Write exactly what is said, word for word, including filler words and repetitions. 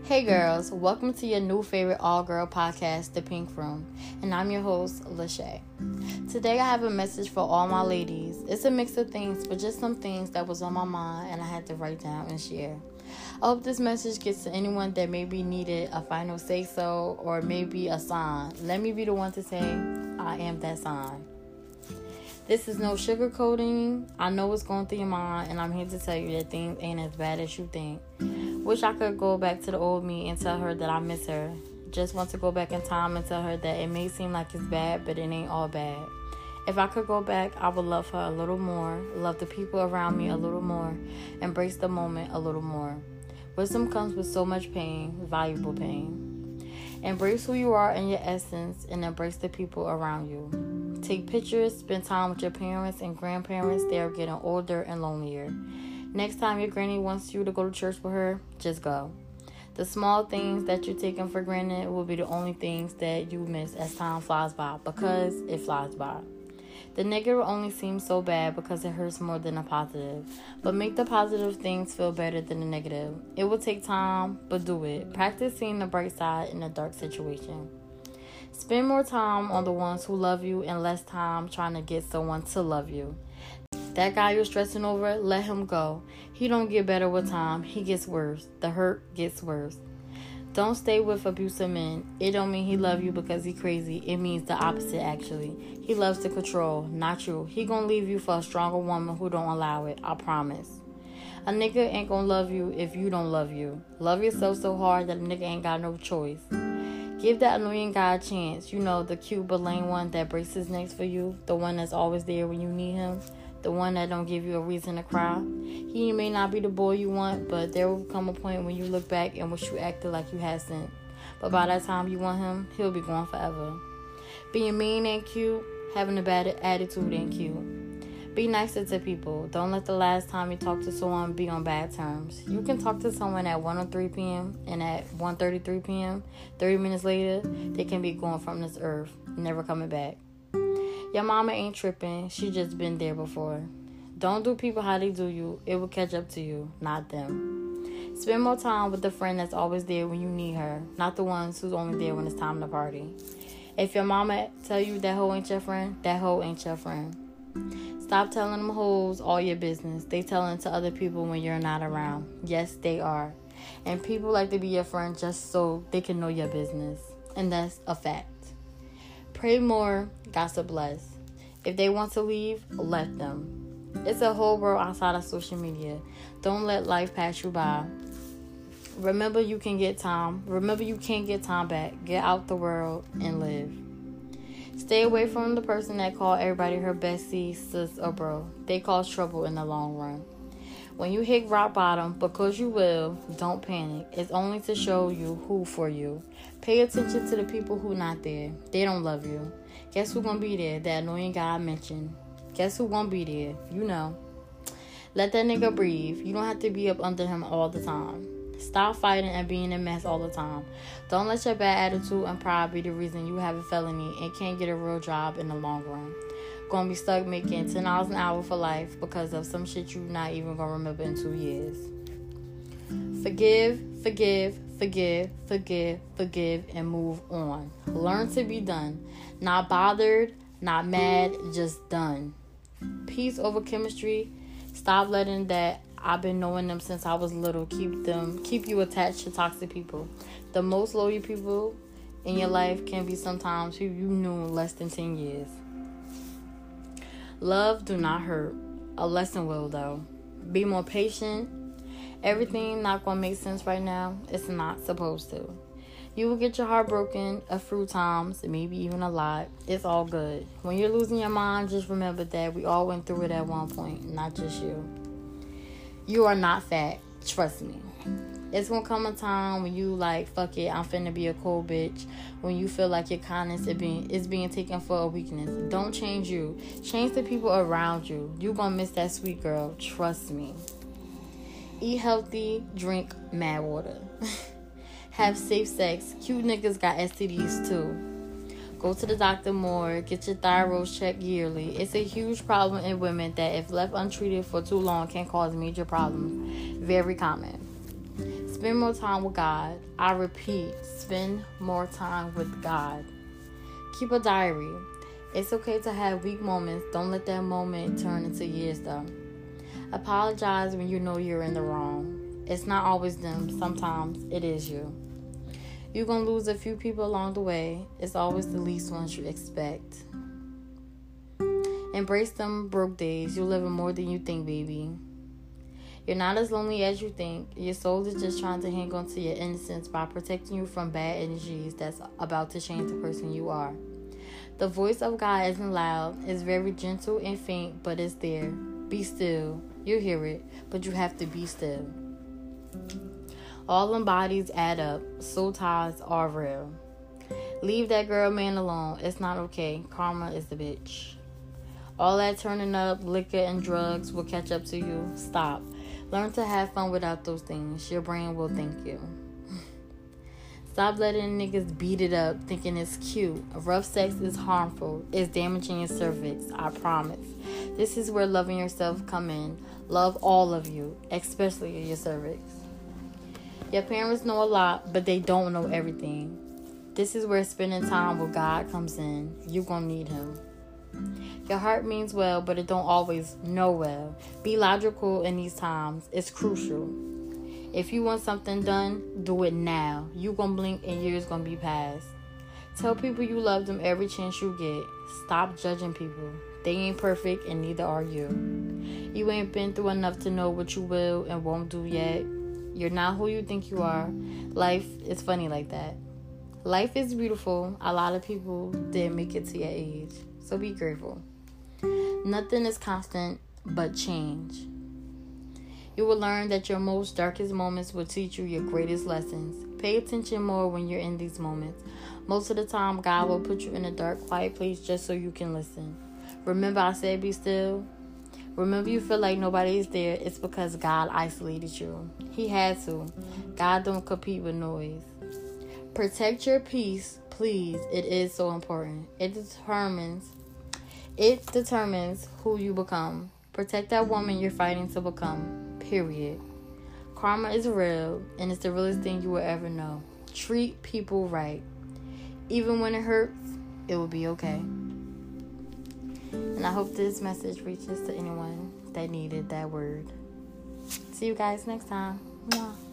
Hey girls, welcome to your new favorite all-girl podcast, The Pink Room, and I'm your host, Lachey. Today I have a message for all my ladies. It's a mix of things, but just some things that was on my mind and I had to write down and share. I hope this message gets to anyone that maybe needed a final say-so or maybe a sign. Let me be the one to say, I am that sign. This is no sugarcoating. I know what's going through your mind, and I'm here to tell you that things ain't as bad as you think. Wish I could go back to the old me and tell her that I miss her. Just want to go back in time and tell her that it may seem like it's bad, but it ain't all bad. If I could go back, I would love her a little more, love the people around me a little more, embrace the moment a little more. Wisdom comes with so much pain, valuable pain. Embrace who you are in your essence and embrace the people around you. Take pictures, spend time with your parents and grandparents. They are getting older and lonelier. Next time your granny wants you to go to church with her, just go. The small things that you're taking for granted will be the only things that you miss as time flies by, because it flies by. The negative only seems so bad because it hurts more than the positive. But make the positive things feel better than the negative. It will take time, but do it. Practice seeing the bright side in a dark situation. Spend more time on the ones who love you and less time trying to get someone to love you. That guy you're stressing over, let him go. He don't get better with time. He gets worse. The hurt gets worse. Don't stay with abusive men. It don't mean he love you because he crazy. It means the opposite, actually. He loves to control, not you. He gonna leave you for a stronger woman who don't allow it. I promise. A nigga ain't gonna love you if you don't love you. Love yourself so hard that a nigga ain't got no choice. Give that annoying guy a chance. You know, the cute but lame one that breaks his necks for you. The one that's always there when you need him. The one that don't give you a reason to cry. He may not be the boy you want, but there will come a point when you look back and wish you acted like you had sense. But by that time you want him, he'll be gone forever. Being mean ain't cute. Having a bad attitude ain't cute. Be nicer to people. Don't let the last time you talk to someone be on bad terms. You can talk to someone at one oh three p.m. and at one thirty-three p.m. thirty minutes later, they can be gone from this earth, never coming back. Your mama ain't tripping. She just been there before. Don't do people how they do you. It will catch up to you, not them. Spend more time with the friend that's always there when you need her, not the ones who's only there when it's time to party. If your mama tell you that hoe ain't your friend, that hoe ain't your friend. Stop telling them hoes all your business. They telling to other people when you're not around. Yes, they are. And people like to be your friend just so they can know your business. And that's a fact. Pray more, gossip less. If they want to leave, let them. It's a whole world outside of social media. Don't let life pass you by. Remember you can get time. Remember you can't get time back. Get out the world and live. Stay away from the person that call everybody her bestie, sis, or bro. They cause trouble in the long run. When you hit rock bottom, because you will, don't panic. It's only to show you who for you. Pay attention to the people who not there. They don't love you. Guess who gonna be there? That annoying guy I mentioned. Guess who won't be there? You know. Let that nigga breathe. You don't have to be up under him all the time. Stop fighting and being a mess all the time. Don't let your bad attitude and pride be the reason you have a felony and can't get a real job in the long run. Gonna be stuck making ten dollars an hour for life because of some shit you not even gonna remember in two years. Forgive, forgive, forgive, forgive, forgive, and move on. Learn to be done. Not bothered, not mad, just done. Peace over chemistry. Stop letting that I've been knowing them since I was little keep them keep you attached to toxic people. The most loyal people in your life can be sometimes who you knew in less than ten years. Love do not hurt. A lesson will, though. Be more patient. Everything not going to make sense right now. It's not supposed to. You will get your heart broken a few times, maybe even a lot. It's all good. When you're losing your mind, just remember that we all went through it at one point, not just you. You are not fat. Trust me. It's going to come a time when you like, fuck it, I'm finna be a cold bitch. When you feel like your kindness is being, is being taken for a weakness. Don't change you. Change the people around you. You going to miss that sweet girl. Trust me. Eat healthy. Drink mad water. Have safe sex. Cute niggas got S T Ds too. Go to the doctor more. Get your thyroid checked yearly. It's a huge problem in women that if left untreated for too long can cause major problems. Very common. Spend more time with God. I repeat, spend more time with God. Keep a diary. It's okay to have weak moments. Don't let that moment turn into years, though. Apologize when you know you're in the wrong. It's not always them. Sometimes it is you. You're going to lose a few people along the way. It's always the least ones you expect. Embrace them broke days. You're living more than you think, baby. You're not as lonely as you think. Your soul is just trying to hang on to your innocence by protecting you from bad energies that's about to change the person you are. The voice of God isn't loud. It's very gentle and faint, but it's there. Be still. You'll hear it, but you have to be still. All them bodies add up. Soul ties are real. Leave that girl man alone. It's not okay. Karma is the bitch. All that turning up, liquor and drugs will catch up to you. Stop. Learn to have fun without those things. Your brain will thank you. Stop letting niggas beat it up thinking it's cute. Rough sex is harmful. It's damaging your cervix. I promise. This is where loving yourself come in. Love all of you, especially your cervix. Your parents know a lot, but they don't know everything. This is where spending time with God comes in. You're gonna need him. Your heart means well, but it don't always know well. Be logical in these times. It's crucial. If you want something done, do it now. You gonna blink and years gonna be past. Tell people you love them every chance you get. Stop judging people. They ain't perfect and neither are you. You ain't been through enough to know what you will and won't do yet. You're not who you think you are. Life is funny like that. Life is beautiful. A lot of people didn't make it to your age. So be grateful. Nothing is constant but change. You will learn that your most darkest moments will teach you your greatest lessons. Pay attention more when you're in these moments. Most of the time, God will put you in a dark, quiet place just so you can listen. Remember I said be still? Remember you feel like nobody is there. It's because God isolated you. He had to. God don't compete with noise. Protect your peace, please. It is so important. It determines It determines who you become. Protect that woman you're fighting to become. Period. Karma is real, and it's the realest thing you will ever know. Treat people right. Even when it hurts, it will be okay. And I hope this message reaches to anyone that needed that word. See you guys next time. Mwah.